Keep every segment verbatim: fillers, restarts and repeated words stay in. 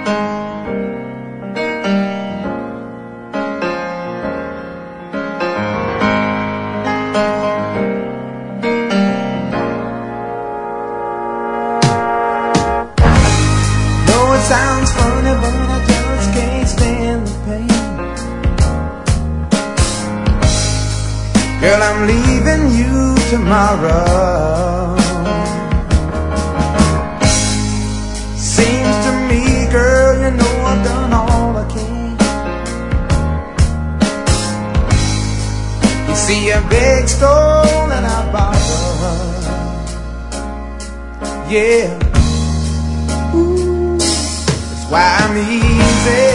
Sounds funny, but I just can't stand the pain. Girl, I'm leaving you tomorrow. Seems to me, girl, you know I've done all I can. You see a big stone and I borrow. Yeah. Why I'm easy,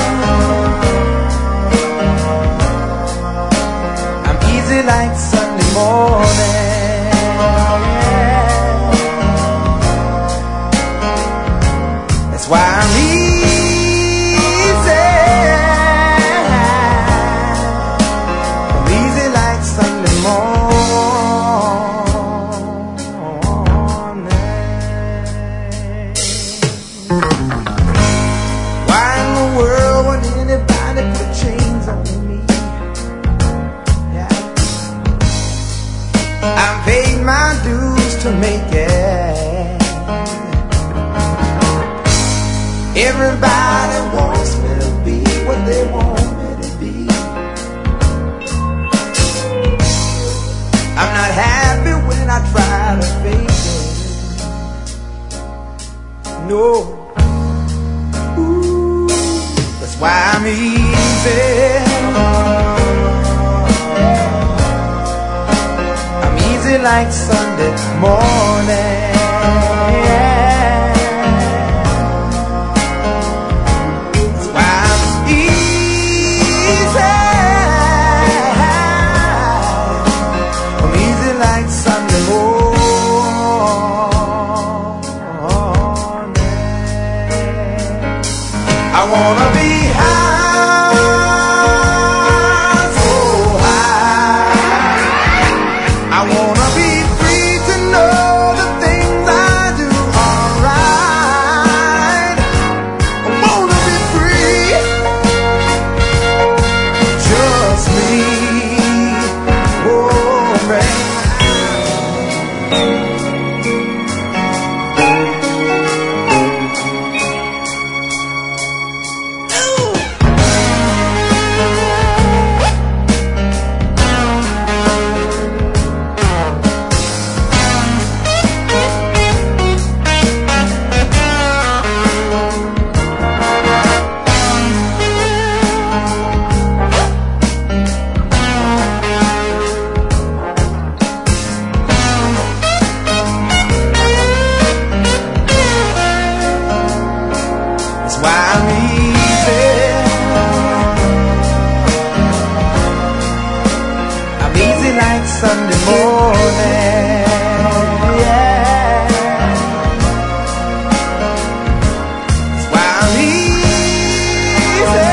I'm easy like Sunday morning. That's why I'm easy, I'm easy like Sunday morning. I paid my dues to make it. Everybody wants me to be what they want me to be. I'm not happy when I try to fake it. No. Ooh, that's why I'm easy. Like Sunday morning. That's why I'm easy. I'm easy like Sunday morning. I wanna be high, so high. I wanna Sunday morning, yeah. That's why I'm easy.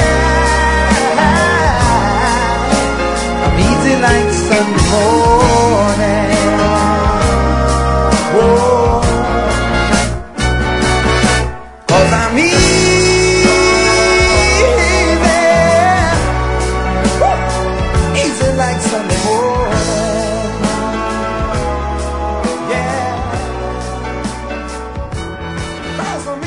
I'm easy like Sunday morning. Whoa. 'Cause I'm easy. Easy like Sunday morning. Yeah.